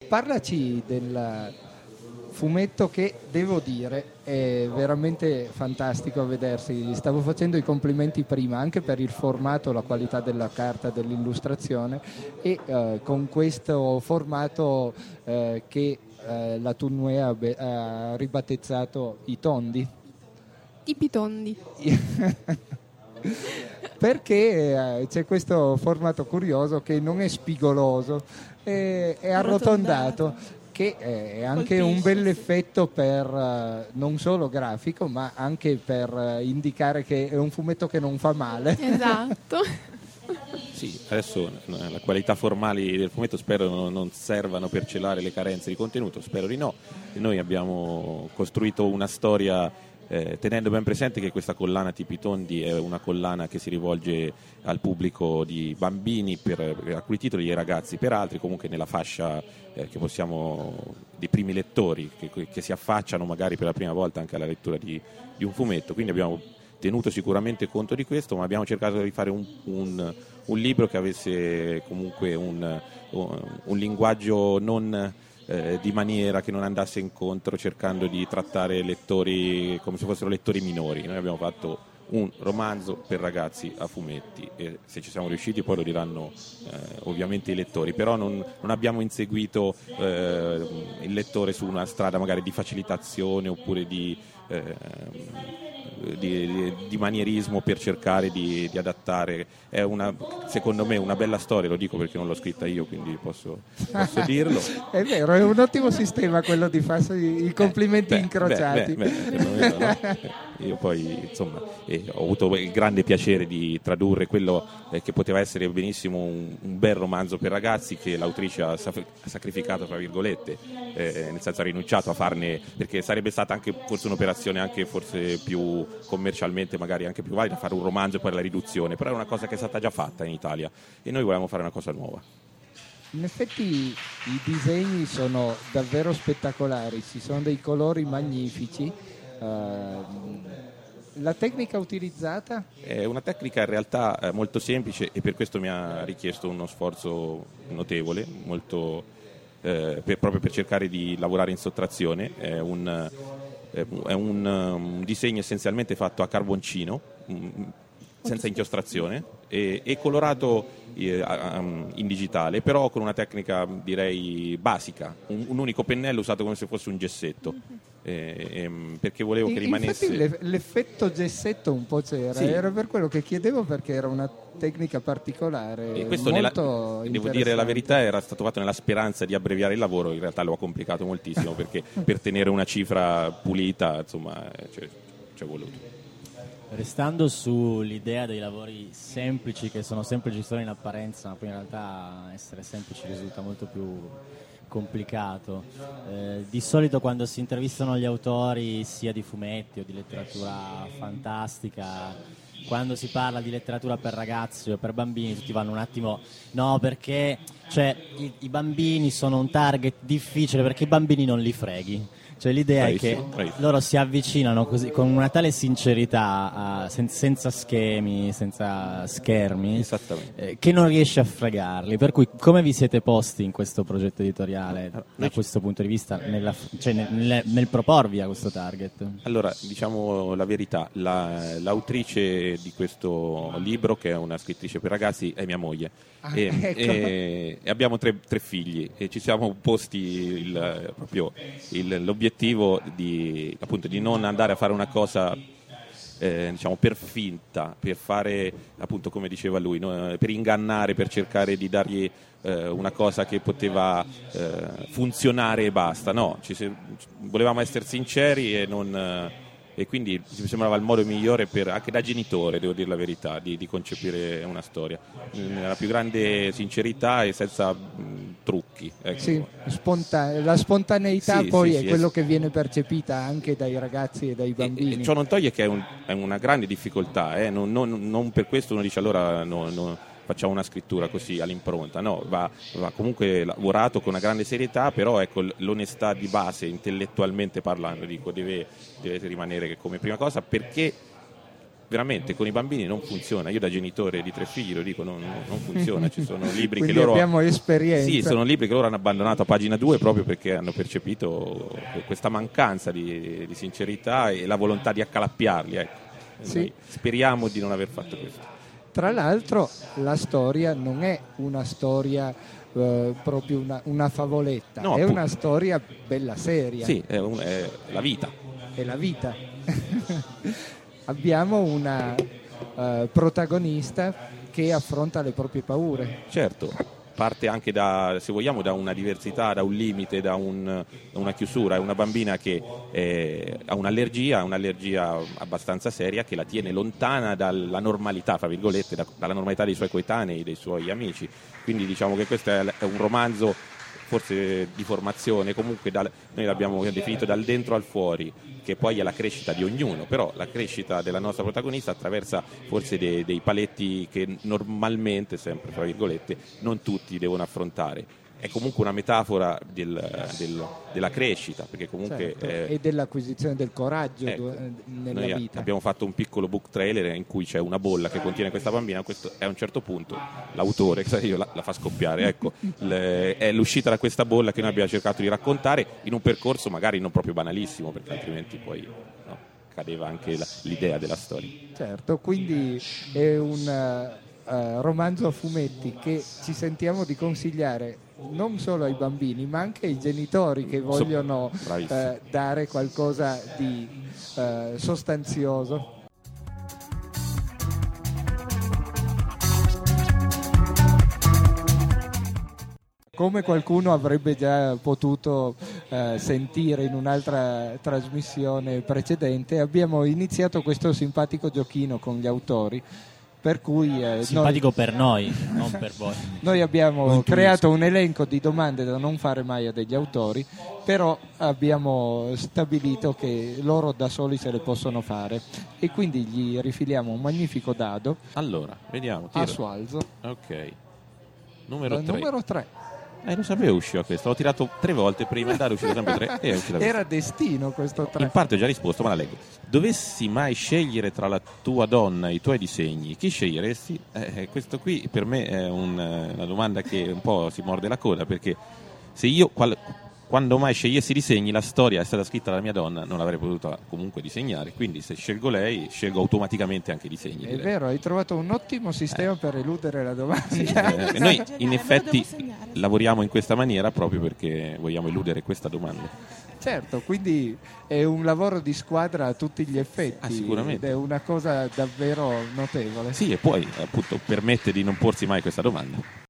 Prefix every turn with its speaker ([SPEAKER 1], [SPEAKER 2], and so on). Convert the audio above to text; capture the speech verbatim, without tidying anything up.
[SPEAKER 1] parlaci del fumetto che, devo dire, è veramente fantastico a vedersi. Stavo facendo i complimenti prima anche per il formato, la qualità della carta, dell'illustrazione, e eh, con questo formato eh, che eh, la Tournue ha, be- ha ribattezzato i tondi.
[SPEAKER 2] I pitondi.
[SPEAKER 1] Perché eh, c'è questo formato curioso che non è spigoloso, è, è arrotondato, che è anche
[SPEAKER 2] Colpisce,
[SPEAKER 1] un bel
[SPEAKER 2] sì.
[SPEAKER 1] effetto per eh, non solo grafico, ma anche per eh, indicare che è un fumetto che non fa male.
[SPEAKER 2] Esatto.
[SPEAKER 3] Sì, adesso eh, la qualità formali del fumetto spero non, non servano per celare le carenze di contenuto, spero di no. E noi abbiamo costruito una storia eh, tenendo ben presente che questa collana Tipi Tondi è una collana che si rivolge al pubblico di bambini per, per alcuni titoli e ai ragazzi per altri, comunque nella fascia eh, che possiamo dei primi lettori che, che si affacciano magari per la prima volta anche alla lettura di, di un fumetto, quindi abbiamo tenuto sicuramente conto di questo, ma abbiamo cercato di fare un, un, un libro che avesse comunque un, un linguaggio non eh, di maniera, che non andasse incontro cercando di trattare lettori come se fossero lettori minori. Noi abbiamo fatto un romanzo per ragazzi a fumetti e se ci siamo riusciti poi lo diranno eh, ovviamente i lettori, però non, non abbiamo inseguito eh, il lettore su una strada magari di facilitazione oppure di eh, Di, di, di manierismo per cercare di, di adattare. È una, secondo me, una bella storia, lo dico perché non l'ho scritta io, quindi posso, posso dirlo.
[SPEAKER 1] È vero, è un ottimo sistema quello di farsi i complimenti
[SPEAKER 3] Eh, beh,
[SPEAKER 1] incrociati.
[SPEAKER 3] beh, beh, beh, me, no? Io poi insomma eh, ho avuto il grande piacere di tradurre quello eh, che poteva essere benissimo un, un bel romanzo per ragazzi che l'autrice ha, saf- ha sacrificato tra virgolette, eh, nel senso ha rinunciato a farne, perché sarebbe stata anche forse un'operazione anche forse più commercialmente magari anche più valida fare un romanzo per la riduzione, però è una cosa che è stata già fatta in Italia e noi volevamo fare una cosa nuova.
[SPEAKER 1] In effetti i disegni sono davvero spettacolari, ci sono dei colori magnifici. Uh, la tecnica utilizzata?
[SPEAKER 3] È una tecnica in realtà eh, molto semplice e per questo mi ha richiesto uno sforzo notevole, molto, eh, per, proprio per cercare di lavorare in sottrazione. È un, è un, un disegno essenzialmente fatto a carboncino, senza inchiostrazione e, e colorato eh, in digitale, però con una tecnica direi basica, un, un unico pennello usato come se fosse un gessetto, eh, eh, perché volevo che rimanesse.
[SPEAKER 1] Infatti l'effetto gessetto un po' c'era,
[SPEAKER 3] sì.
[SPEAKER 1] Era per quello che chiedevo, perché era una tecnica particolare.
[SPEAKER 3] E questo
[SPEAKER 1] molto
[SPEAKER 3] nella, devo dire la verità, era stato fatto nella speranza di abbreviare il lavoro, in realtà lo ha complicato moltissimo perché per tenere una cifra pulita insomma c'è, c'è voluto.
[SPEAKER 4] Restando sull'idea dei lavori semplici, che sono semplici solo in apparenza, ma poi in realtà essere semplici risulta molto più complicato. Eh, di solito quando si intervistano gli autori sia di fumetti o di letteratura fantastica, quando si parla di letteratura per ragazzi o per bambini tutti vanno un attimo no, perché cioè, i, i bambini sono un target difficile perché i bambini non li freghi. Cioè l'idea
[SPEAKER 3] bravissimo,
[SPEAKER 4] è che
[SPEAKER 3] bravissimo.
[SPEAKER 4] loro si avvicinano così, con una tale sincerità, a, sen- senza schemi, senza schermi, eh, che non riesce a fregarli. Per cui come vi siete posti in questo progetto editoriale da questo punto di vista, nella, cioè nel, nel, nel proporvi a questo target?
[SPEAKER 3] Allora, diciamo la verità, la, l'autrice di questo libro, che è una scrittrice per ragazzi, è mia moglie.
[SPEAKER 1] Ah,
[SPEAKER 3] e,
[SPEAKER 1] ecco.
[SPEAKER 3] e, e abbiamo tre, tre figli e ci siamo posti il, proprio il, l'obiettivo di, appunto, di non andare a fare una cosa eh, diciamo per finta, per fare appunto come diceva lui, no? Per ingannare, per cercare di dargli eh, una cosa che poteva eh, funzionare e basta. No, ci se, volevamo essere sinceri e non... Eh, e quindi mi sembrava il modo migliore per, anche da genitore, devo dire la verità, di, di concepire una storia nella più grande sincerità e senza mh, trucchi, ecco.
[SPEAKER 1] Sì, spontanea, la spontaneità
[SPEAKER 3] sì,
[SPEAKER 1] poi
[SPEAKER 3] sì,
[SPEAKER 1] è
[SPEAKER 3] sì,
[SPEAKER 1] quello
[SPEAKER 3] es-
[SPEAKER 1] che viene percepita anche dai ragazzi e dai bambini.
[SPEAKER 3] e, e ciò non toglie che è, un, è una grande difficoltà, eh? non, non, non per questo uno dice allora no, no, facciamo una scrittura così all'impronta, no, va, va comunque lavorato con una grande serietà, però ecco l'onestà di base, intellettualmente parlando, dico, deve, deve rimanere come prima cosa, perché veramente con i bambini non funziona. Io da genitore di tre figli lo dico, non, non funziona. Ci sono libri
[SPEAKER 1] Quindi
[SPEAKER 3] che loro
[SPEAKER 1] abbiamo esperienza.
[SPEAKER 3] Sì, sono libri che loro hanno abbandonato a pagina due proprio perché hanno percepito questa mancanza di, di sincerità e la volontà di accalappiarli, ecco.
[SPEAKER 1] Sì.
[SPEAKER 3] Noi speriamo di non aver fatto questo.
[SPEAKER 1] Tra l'altro la storia non è una storia eh, proprio una, una favoletta,
[SPEAKER 3] No,
[SPEAKER 1] è
[SPEAKER 3] appunto.
[SPEAKER 1] una storia bella seria.
[SPEAKER 3] Sì, è, un- è la vita.
[SPEAKER 1] È la vita. Abbiamo una eh, protagonista che affronta le proprie paure.
[SPEAKER 3] Certo, parte anche da, se vogliamo, da una diversità, da un limite, da, un- da una chiusura. È una bambina che eh, ha un'allergia, un'allergia abbastanza seria che la tiene lontana dalla normalità, fra virgolette, da- dalla normalità dei suoi coetanei, dei suoi amici. Quindi diciamo che questo è, è un romanzo forse di formazione, comunque dal- noi l'abbiamo definito dal dentro al fuori, che poi è la crescita di ognuno, però la crescita della nostra protagonista attraversa forse dei, dei paletti che normalmente, sempre fra virgolette, non tutti devono affrontare. È comunque una metafora del- del- della crescita, perché comunque
[SPEAKER 1] Certo,
[SPEAKER 3] eh,
[SPEAKER 1] e dell'acquisizione del coraggio
[SPEAKER 3] ecco,
[SPEAKER 1] du- eh, nella
[SPEAKER 3] noi
[SPEAKER 1] vita.
[SPEAKER 3] abbiamo fatto un piccolo book trailer in cui c'è una bolla che contiene questa bambina, questo, e a un certo punto l'autore che io, la, la fa scoppiare, ecco, le- è l'uscita da questa bolla che noi abbiamo cercato di raccontare in un percorso magari non proprio banalissimo, perché altrimenti poi no, cadeva anche la- l'idea della storia.
[SPEAKER 1] Certo, quindi è un eh, romanzo a fumetti che ci sentiamo di consigliare non solo ai bambini ma anche ai genitori che vogliono
[SPEAKER 3] bravissimo.
[SPEAKER 1] eh, dare qualcosa di eh, sostanzioso. Come qualcuno avrebbe già potuto eh, sentire in un'altra trasmissione precedente, abbiamo iniziato questo simpatico giochino con gli autori, per cui eh,
[SPEAKER 4] Simpatico per noi, non per voi.
[SPEAKER 1] noi, noi abbiamo
[SPEAKER 4] Lo intuisco.
[SPEAKER 1] creato un elenco di domande da non fare mai a degli autori, però abbiamo stabilito che loro da soli se le possono fare e quindi gli rifiliamo un magnifico dado
[SPEAKER 3] Allora, vediamo.
[SPEAKER 1] a
[SPEAKER 3] Tiro.
[SPEAKER 1] suo alzo.
[SPEAKER 3] Ok. Numero
[SPEAKER 1] Al
[SPEAKER 3] tre.
[SPEAKER 1] numero tre.
[SPEAKER 3] Eh, lo sapevo usciva questo, l'ho tirato tre volte prima, è uscito sempre tre e è uscita questa.
[SPEAKER 1] Era destino questo tre.
[SPEAKER 3] In parte ho già risposto, ma la leggo. Dovessi mai scegliere tra la tua donna e i tuoi disegni, chi sceglieresti? Eh, questo qui per me è un- una domanda che un po' si morde la coda, perché se io qual- quando mai scegliessi i disegni, la storia è stata scritta dalla mia donna, non l'avrei potuta comunque disegnare, quindi se scelgo lei, scelgo automaticamente anche i disegni.
[SPEAKER 1] È
[SPEAKER 3] di lei.
[SPEAKER 1] vero, hai trovato un ottimo sistema per eludere la domanda.
[SPEAKER 3] Sì, eh, noi in effetti lavoriamo in questa maniera proprio perché vogliamo eludere questa domanda.
[SPEAKER 1] Certo, quindi è un lavoro di squadra a tutti gli effetti.
[SPEAKER 3] Ah, sicuramente.
[SPEAKER 1] Ed è una cosa davvero notevole.
[SPEAKER 3] Sì, e poi appunto permette di non porsi mai questa domanda.